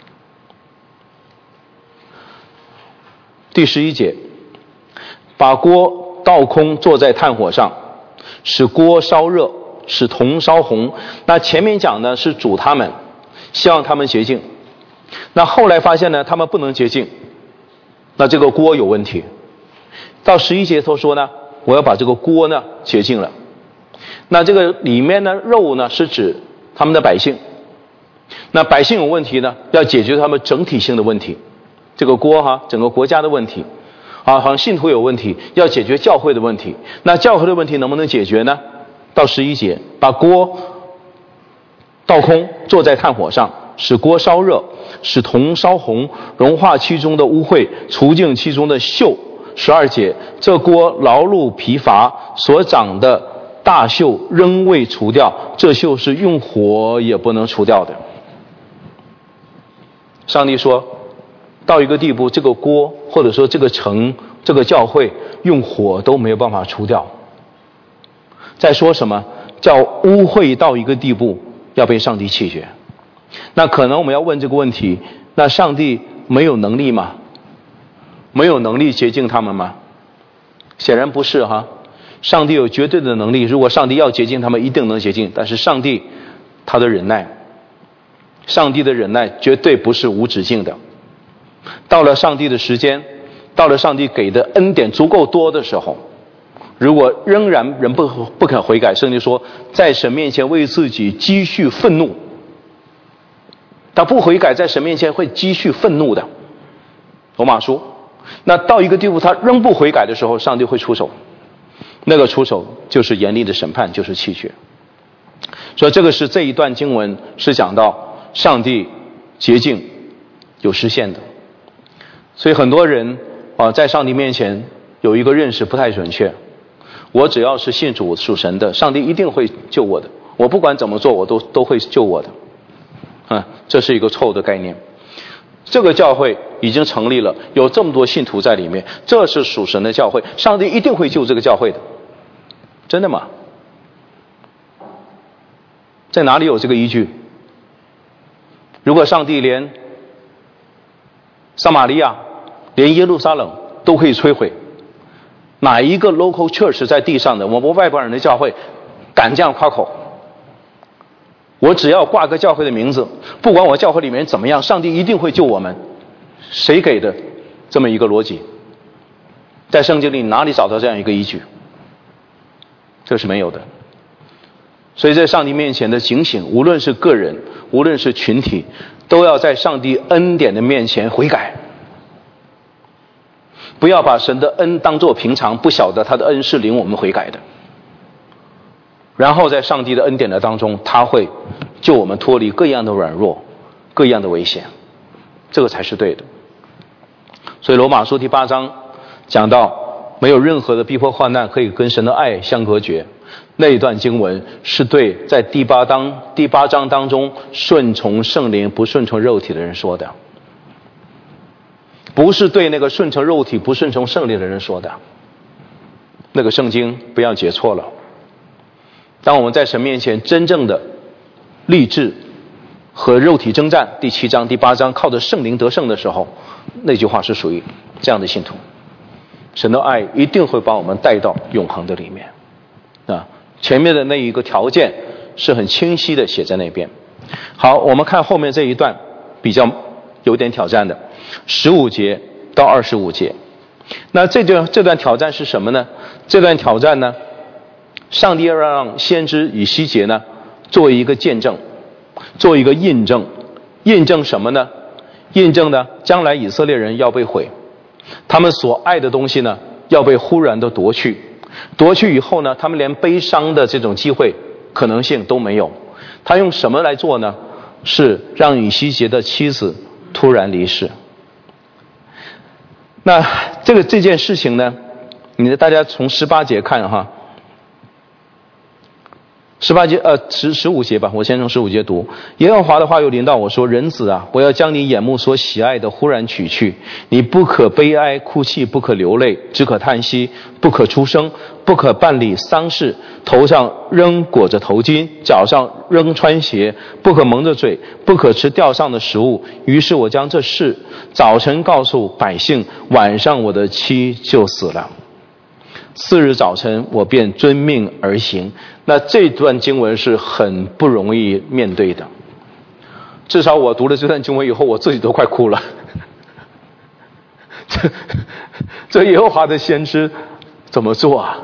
第11节，把锅倒空，坐在炭火上，使锅烧热，使铜烧红。那前面讲的是煮他们，希望他们洁净。那后来发现呢，他们不能洁净，那这个锅有问题。到11节他说呢，我要把这个锅呢洁净了。那这个里面呢，肉呢是指他们的百姓， 那百姓有问题呢，要解决他们整体性的问题，这个国整个国家的问题好像信徒有问题，要解决教会的问题。那教会的问题能不能解决呢？到11节，把锅倒空，坐在炭火上，使锅烧热，使铜烧红，融化其中的污秽，除净其中的锈。12节，这锅劳碌疲乏，所长的大锈仍未除掉，这锈是用火也不能除掉的。上帝说到一个地步，这个锅或者说这个城这个教会用火都没有办法除掉。在说什么？叫污秽到一个地步要被上帝弃绝。那可能我们要问这个问题，那上帝没有能力吗？没有能力洁净他们吗？显然不是上帝有绝对的能力，如果上帝要洁净他们一定能洁净，但是上帝他的忍耐，上帝的忍耐绝对不是无止境的。到了上帝的时间，到了上帝给的恩典足够多的时候，如果仍然人不肯悔改，圣经说在神面前为自己积蓄愤怒，他不悔改在神面前会积蓄愤怒的。罗马书，那到一个地步他仍不悔改的时候，上帝会出手，那个出手就是严厉的审判，就是弃绝。所以这个是这一段经文是讲到上帝洁净有实现的。所以很多人在上帝面前有一个认识不太准确，我只要是信主属神的，上帝一定会救我的，我不管怎么做我都会救我的。这是一个错误的概念。这个教会已经成立了，有这么多信徒在里面，这是属神的教会，上帝一定会救这个教会的。真的吗？在哪里有这个依据？如果上帝连撒玛利亚连耶路撒冷都可以摧毁，哪一个 local church 在地上的我们外邦人的教会敢这样夸口？我只要挂个教会的名字，不管我教会里面怎么样，上帝一定会救我们。谁给的这么一个逻辑？在圣经里哪里找到这样一个依据？这是没有的。所以在上帝面前的警醒，无论是个人无论是群体，都要在上帝恩典的面前悔改，不要把神的恩当作平常，不晓得他的恩是领我们悔改的。然后在上帝的恩典的当中，他会救我们脱离各样的软弱，各样的危险，这个才是对的。所以罗马书第8章讲到没有任何的逼迫患难可以跟神的爱相隔绝，那一段经文是对在第8章当中顺从圣灵不顺从肉体的人说的，不是对那个顺从肉体不顺从圣灵的人说的。那个圣经不要解错了。当我们在神面前真正的立志和肉体征战，第7章第8章靠着圣灵得胜的时候，那句话是属于这样的信徒。神的爱一定会把我们带到永恒的里面前面的那一个条件是很清晰的写在那边。好，我们看后面这一段比较有点挑战的15节到25节。那这段挑战是什么呢？这段挑战呢，上帝要让先知以西结呢做一个见证，做一个印证。印证什么呢？印证呢将来以色列人要被毁，他们所爱的东西呢要被忽然的夺去，夺去以后呢，他们连悲伤的这种机会可能性都没有。他用什么来做呢？是让以西结的妻子突然离世。那这件事情呢，大家从18节看18节15节吧，我先从15节读。耶和华的话又临到我说，人子啊，我要将你眼目所喜爱的忽然取去，你不可悲哀哭泣，不可流泪，只可叹息，不可出声，不可办理丧事，头上仍裹着头巾，脚上仍穿鞋，不可蒙着嘴，不可吃吊上的食物。于是我将这事早晨告诉百姓，晚上我的妻就死了。4日早晨我便遵命而行。那这段经文是很不容易面对的，至少我读了这段经文以后，我自己都快哭了。这耶和华的先知怎么做啊？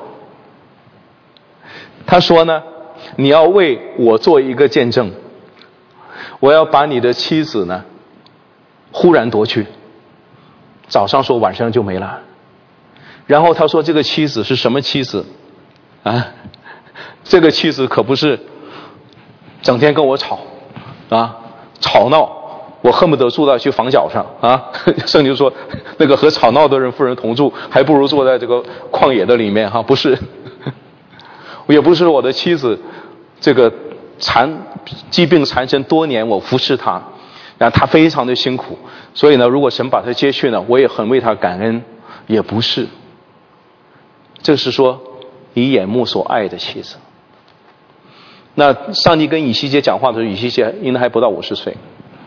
他说呢，你要为我做一个见证， 我要把你的妻子呢忽然夺去，早上说晚上就没了。然后他说这个妻子是什么妻子啊？这个妻子可不是整天跟我吵啊，吵闹，我恨不得住在去房角上啊。圣经说那个和吵闹的人妇人同住，还不如坐在这个旷野的里面哈。不是，也不是我的妻子这个疾病缠身多年，我服侍她，然后她非常的辛苦，所以呢如果神把她接去呢，我也很为她感恩。也不是，这是说你眼目所爱的妻子。那上帝跟以西结讲话的时候，以西结应该还不到50岁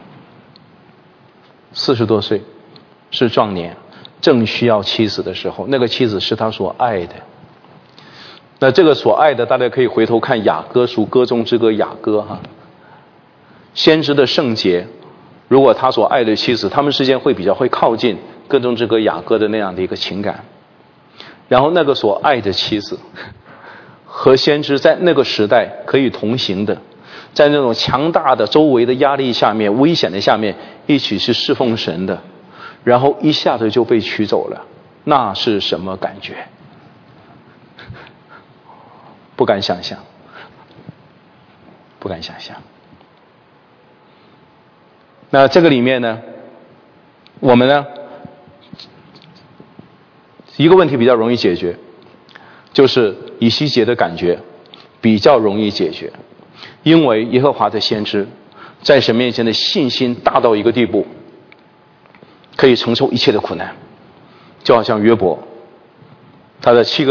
，40多岁，是壮年，正需要妻子的时候，那个妻子是他所爱的。那这个所爱的，大家可以回头看雅歌书，歌中之歌雅歌哈。先知的圣洁，如果他所爱的妻子，他们之间会比较会靠近歌中之歌雅歌的那样的一个情感。然后那个所爱的妻子和先知在那个时代可以同行的，在那种强大的周围的压力下面，危险的下面，一起是侍奉神的，然后一下子就被取走了，那是什么感觉？不敢想象，不敢想象。那这个里面呢，我们呢一个问题比较容易解决，就是以西结的感觉比较容易解决，因为耶和华的先知在神面前的信心大到一个地步，可以承受一切的苦难。就好像约伯，他的7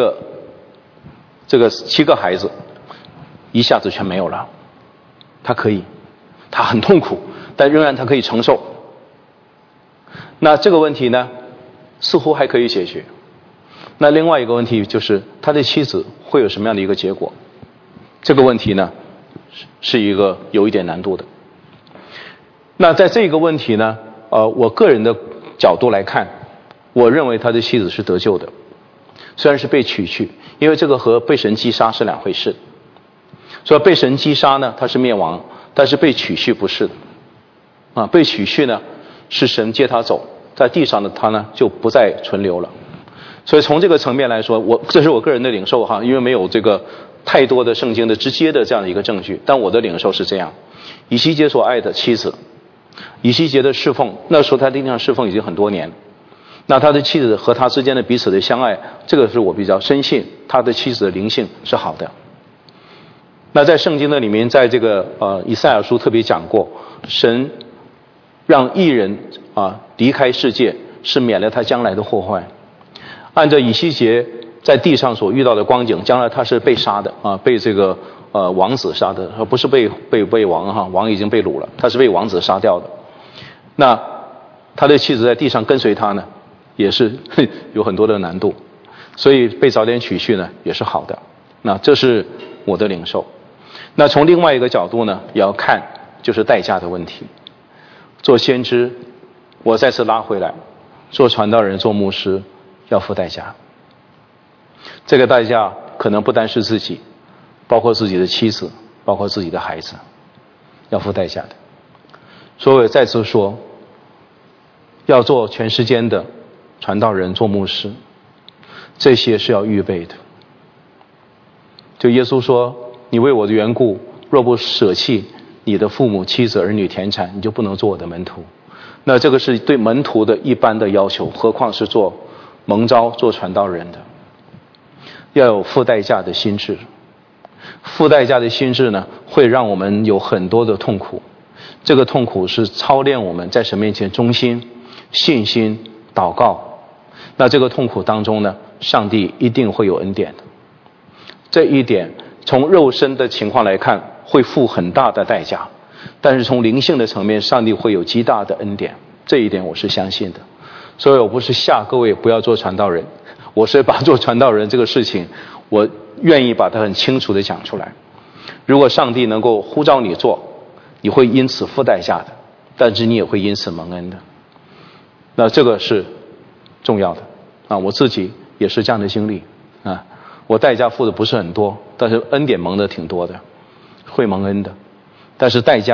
个孩子一下子全没有了，他可以，他很痛苦，但仍然他可以承受。那这个问题呢似乎还可以解决。那另外一个问题就是他的妻子会有什么样的一个结果，这个问题呢是一个有一点难度的。那在这个问题呢我个人的角度来看，我认为他的妻子是得救的，虽然是被取去，因为这个和被神击杀是两回事。所以被神击杀呢他是灭亡，但是被取去不是的被取去呢是神接他走，在地上的他呢就不再存留了。所以从这个层面来说，这是我个人的领受哈，因为没有这个太多的圣经的直接的这样的一个证据，但我的领受是这样。以西结所爱的妻子，以西结的侍奉，那时候他在地上侍奉已经很多年，那他的妻子和他之间的彼此的相爱，这个是我比较深信他的妻子的灵性是好的。那在圣经的里面，在这个以赛亚书特别讲过，神让义人离开世界，是免了他将来的祸患。按照以西结在地上所遇到的光景，将来他是被杀的被这个王子杀的，不是被王王已经被掳了，他是被王子杀掉的。那他的妻子在地上跟随他呢，也是有很多的难度，所以被早点娶去呢也是好的。那这是我的领受。那从另外一个角度呢，也要看就是代价的问题。做先知，我再次拉回来，做传道人做牧师要付代价，这个代价可能不单是自己，包括自己的妻子，包括自己的孩子，要付代价的。所以我再次说，要做全世间的传道人做牧师，这些是要预备的。就耶稣说，你为我的缘故若不舍弃你的父母妻子儿女田产，你就不能做我的门徒。那这个是对门徒的一般的要求，何况是做蒙召做传道人的，要有付代价的心智。付代价的心智呢，会让我们有很多的痛苦，这个痛苦是操练我们在神面前忠心、信心、祷告。那这个痛苦当中呢，上帝一定会有恩典的。这一点从肉身的情况来看会付很大的代价，但是从灵性的层面，上帝会有极大的恩典，这一点我是相信的。所以我不是吓各位不要做传道人，我是把做传道人这个事情，我愿意把它很清楚地讲出来。如果上帝能够呼召你做，你会因此付代价的，但是你也会因此蒙恩的。那这个是重要的我自己也是这样的经历我代价付的不是很多，但是恩典蒙的挺多的，会蒙恩的。但是代价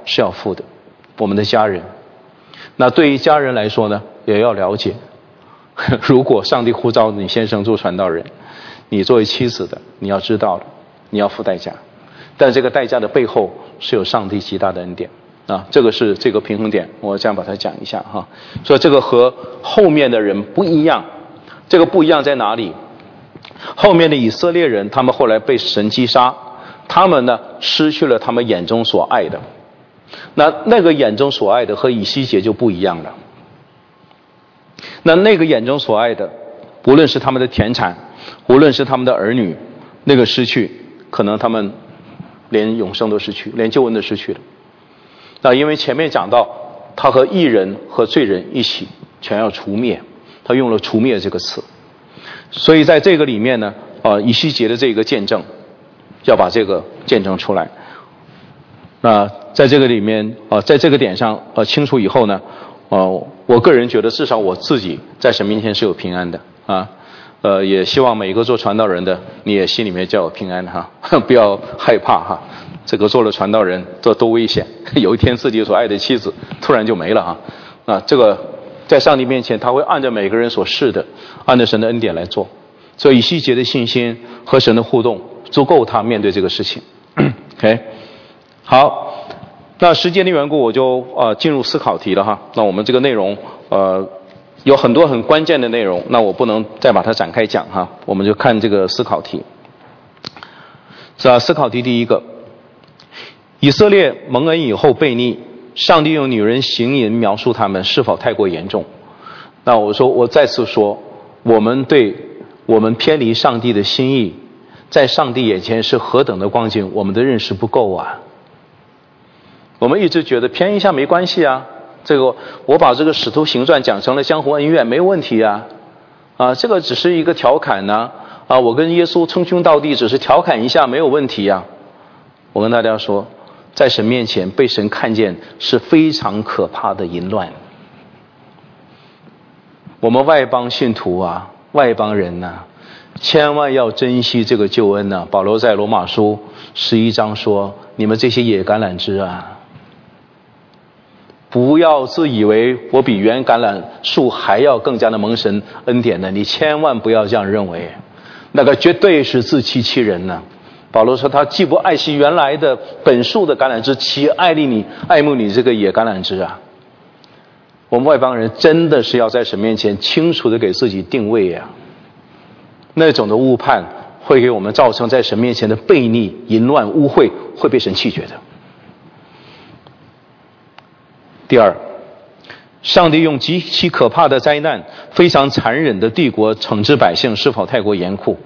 是要付的，我们的家人。那对于家人来说呢，也要了解，如果上帝呼召你先生做传道人，你作为妻子的，你要知道了，你要付代价，但这个代价的背后是有上帝极大的恩典啊，这个是这个平衡点，我这样把它讲一下哈。所以这个和后面的人不一样，这个不一样在哪里？后面的以色列人，他们后来被神击杀，他们呢失去了他们眼中所爱的。那个眼中所爱的和以西结就不一样了。那个眼中所爱的，无论是他们的田产，无论是他们的儿女，那个失去，可能他们连永生都失去，连救恩都失去了。那因为前面讲到，他和义人和罪人一起全要除灭，他用了除灭这个词。所以在这个里面呢，以西结的这个见证，要把这个见证出来。那在这个里面在这个点上清楚以后呢，我个人觉得至少我自己在神面前是有平安的啊。也希望每一个做传道人的，你也心里面就有平安哈，不要害怕哈。这个做了传道人，这多危险！有一天自己所爱的妻子突然就没了哈。这个在上帝面前，他会按照每个人所示的，按照神的恩典来做。所以以西结的信心和神的互动，足够他面对这个事情。OK， 好，那时间的缘故，我就进入思考题了哈。那我们这个内容有很多很关键的内容，那我不能再把它展开讲哈，我们就看这个思考题。思考题第一个，以色列蒙恩以后悖逆，上帝用女人行淫描述他们，是否太过严重？那我再次说，我们偏离上帝的心意，在上帝眼前是何等的光景，我们的认识不够啊。我们一直觉得偏一下没关系啊，这个我把这个使徒行传讲成了江湖恩怨没有问题啊，这个只是一个调侃呢，我跟耶稣称兄道弟只是调侃一下没有问题啊。我跟大家说，在神面前被神看见是非常可怕的淫乱。我们外邦信徒啊，外邦人啊，千万要珍惜这个救恩啊。保罗在罗马书11章说，你们这些野橄榄枝啊，不要自以为我比原橄榄树还要更加的蒙神恩典呢，你千万不要这样认为，那个绝对是自欺欺人呢。保罗说，他既不爱惜原来的本树的橄榄枝，岂爱慕你这个野橄榄枝啊。我们外邦人真的是要在神面前清楚的给自己定位啊，那种的误判会给我们造成在神面前的悖逆、淫乱、污秽，会被神弃绝的。第二，上帝用极其可怕的灾难、非常残忍的帝国惩治百姓，是否太过严酷？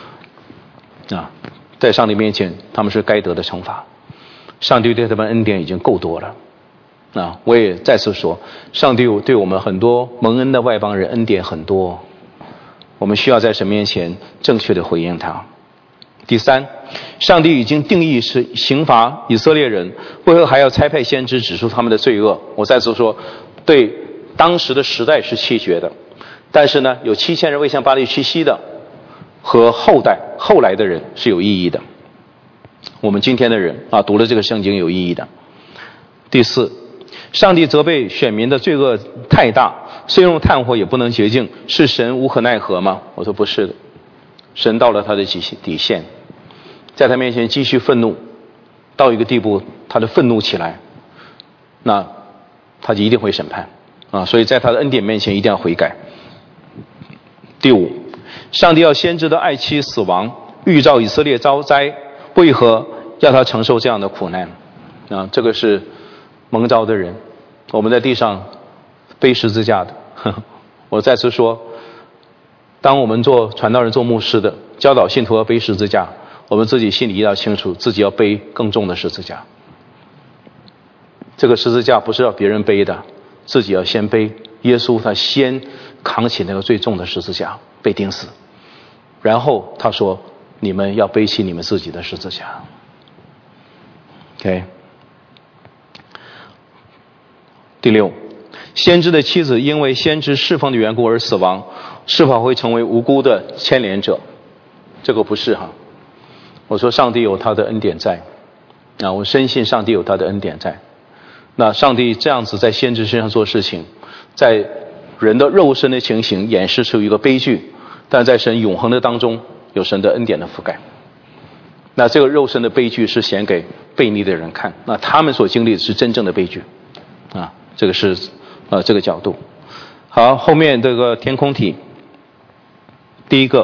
在上帝面前，他们是该得的惩罚。上帝对他们恩典已经够多了。我也再次说，上帝对我们很多蒙恩的外邦人恩典很多，我们需要在神面前正确的回应他。第三，上帝已经定义是刑罚以色列人，为何还要差派先知指出他们的罪恶？我再次说，对当时的时代是弃绝的，但是呢，有7000人未向巴力屈膝的和后来的人是有意义的。我们今天的人读了这个圣经有意义的。第四，上帝责备选民的罪恶太大，虽用炭火也不能洁净，是神无可奈何吗？我说不是的，神到了他的底线，在他面前继续愤怒到一个地步，他的愤怒起来，那他就一定会审判所以在他的恩典面前一定要悔改。第五，上帝要先知的爱妻死亡，预兆以色列遭灾，为何要他承受这样的苦难？这个是蒙召的人，我们在地上背十字架的。我再次说，当我们做传道人、做牧师的，教导信徒要背十字架，我们自己心里一定要清楚，自己要背更重的十字架。这个十字架不是要别人背的，自己要先背。耶稣他先扛起那个最重的十字架，被钉死，然后他说，你们要背起你们自己的十字架。OK。第六，先知的妻子因为先知侍奉的缘故而死亡，是否会成为无辜的牵连者？这个不是我说上帝有他的恩典在我深信上帝有他的恩典在。 那上帝这样子在先知身上做事情，在人的肉身的情形演示出一个悲剧，但在神永恒的当中有神的恩典的覆盖。那这个肉身的悲剧是显给悖逆的人看，那他们所经历的是真正的悲剧啊，这个是这个角度。好，后面这个天空体，第一个，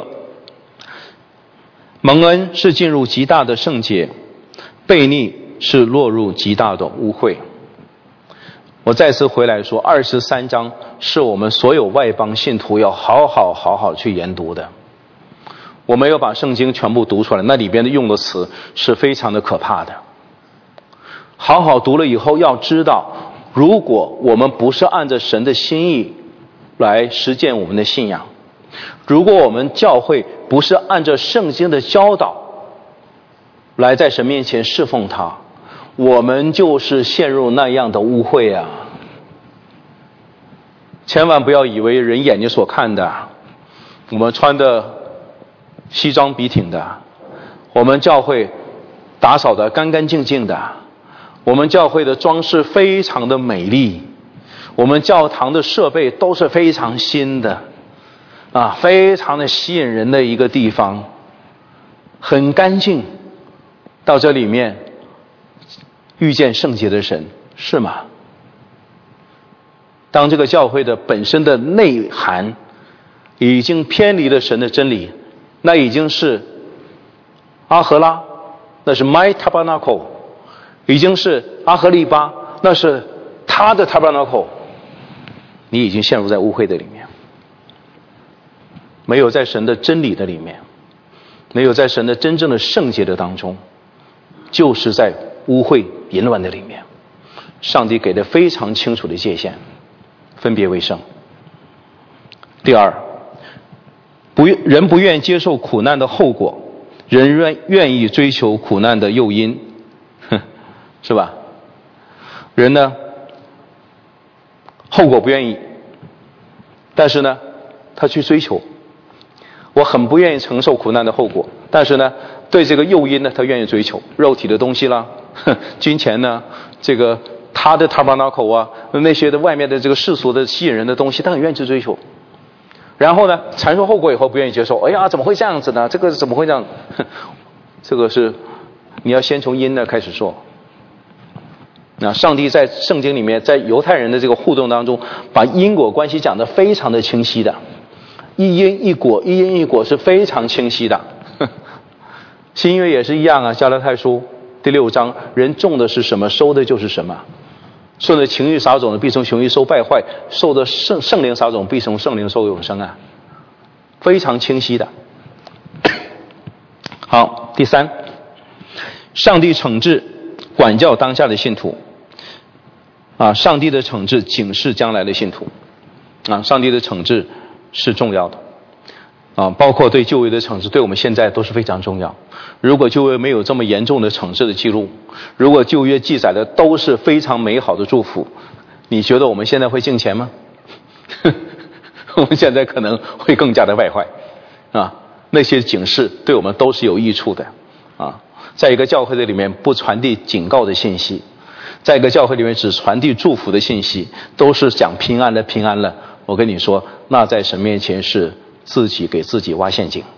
蒙恩是进入极大的圣洁，悖逆是落入极大的污秽。我再次回来说，23章是我们所有外邦信徒要好好去研读的。我没有把圣经全部读出来，那里边的用的词是非常的可怕的。好好读了以后，要知道，如果我们不是按着神的心意来实践我们的信仰，如果我们教会不是按照圣经的教导来在神面前侍奉他，我们就是陷入那样的污秽啊！千万不要以为人眼睛所看的，我们穿的西装笔挺的，我们教会打扫的干干净净的，我们教会的装饰非常的美丽，我们教堂的设备都是非常新的啊，非常的吸引人的一个地方，很干净。到这里面遇见圣洁的神，是吗？当这个教会的本身的内涵已经偏离了神的真理，那已经是阿荷拉，那是 my tabernacle， 已经是阿荷利巴，那是他的 tabernacle， 你已经陷入在污秽的里面，没有在神的真理的里面，没有在神的真正的圣洁的当中，就是在污秽淫乱的里面。上帝给的非常清楚的界限，分别为圣。第二，人不愿接受苦难的后果，人愿意追求苦难的诱因，是吧？人呢，后果不愿意，但是呢，他去追求。我很不愿意承受苦难的后果，但是呢，对这个诱因呢，他愿意追求肉体的东西啦，金钱呢，这个他的 tabernacle 啊，那些的外面的这个世俗的吸引人的东西，他很愿意去追求。然后呢，阐述后果以后不愿意接受，哎呀，怎么会这样子呢？这个怎么会这样？这个是你要先从因呢开始说。那上帝在圣经里面，在犹太人的这个互动当中，把因果关系讲得非常的清晰的，一因一果，一因一果是非常清晰的。新约也是一样啊，加拉太书第6章，人种的是什么，收的就是什么。顺着情欲撒种的，必从情欲收败坏；受的圣灵撒种，必从圣灵收永生啊，非常清晰的。好，第三，上帝惩治管教当下的信徒啊，上帝的惩治警示将来的信徒啊，上帝的惩治是重要的啊，包括对旧约的惩治，对我们现在都是非常重要。如果旧约没有这么严重的惩治的记录，如果旧约记载的都是非常美好的祝福，你觉得我们现在会敬虔吗？我们现在可能会更加的败坏啊！那些警示对我们都是有益处的啊。在一个教会的里面不传递警告的信息，在一个教会里面只传递祝福的信息，都是讲平安了平安了，我跟你说，那在神面前是自己给自己挖陷阱，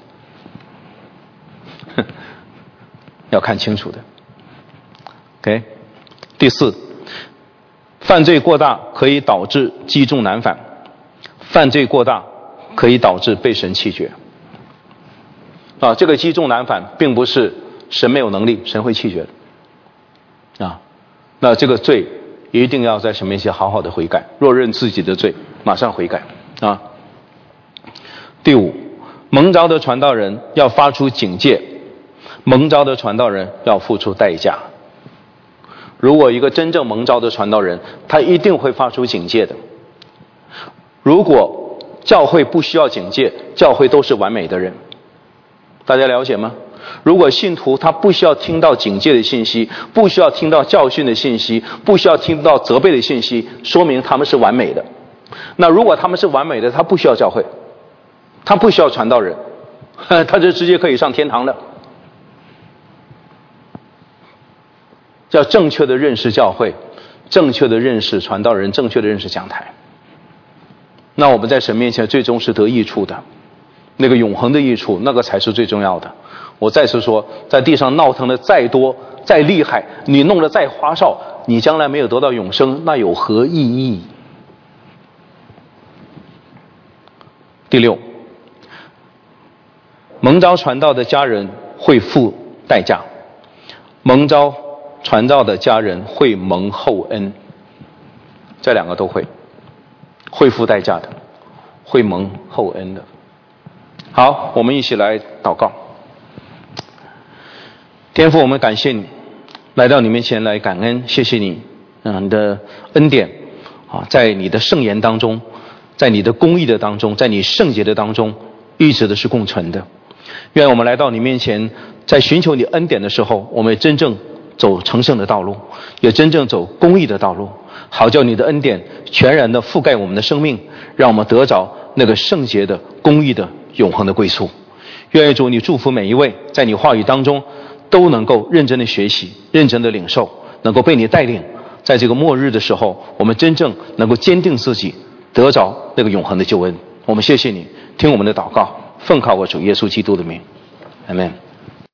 要看清楚的。OK， 第四，犯罪过大可以导致积重难返，犯罪过大可以导致被神弃绝啊。这个积重难返并不是神没有能力，神会弃绝的啊。那这个罪一定要在神面前好好的悔改，若认自己的罪，马上悔改啊。第五，蒙召的传道人要发出警戒，蒙召的传道人要付出代价。如果一个真正蒙召的传道人，他一定会发出警戒的。如果教会不需要警戒，教会都是完美的人，大家了解吗？如果信徒他不需要听到警戒的信息，不需要听到教训的信息，不需要听到责备的信息，说明他们是完美的。那如果他们是完美的，他不需要教会，他不需要传道人，他就直接可以上天堂了。要正确的认识教会， 正确的认识传道人，正确的认识讲台。那我们在神面前最终是得益处的，那个永恒的益处，那个才是最重要的。我再次说，在地上闹腾的再多再厉害，你弄得再花哨，你将来没有得到永生，那有何意义？第六，蒙召传道的家人会付代价，蒙召传道的家人会蒙厚恩，这两个都会付代价的，会蒙厚恩的。好，我们一起来祷告。天父，我们感谢你，来到你面前来感恩，谢谢你，你的恩典在你的圣言当中，在你的公义的当中，在你圣洁的当中，一直的是共存的。愿我们来到你面前，在寻求你恩典的时候，我们真正走成圣的道路，也真正走公义的道路，好叫你的恩典全然的覆盖我们的生命，让我们得着那个圣洁的、公义的、永恒的归宿。愿主你祝福每一位，在你话语当中都能够认真的学习，认真的领受，能够被你带领，在这个末日的时候，我们真正能够坚定自己，得着那个永恒的救恩。我们谢谢你，听我们的祷告，奉靠我主耶稣基督的名，阿们。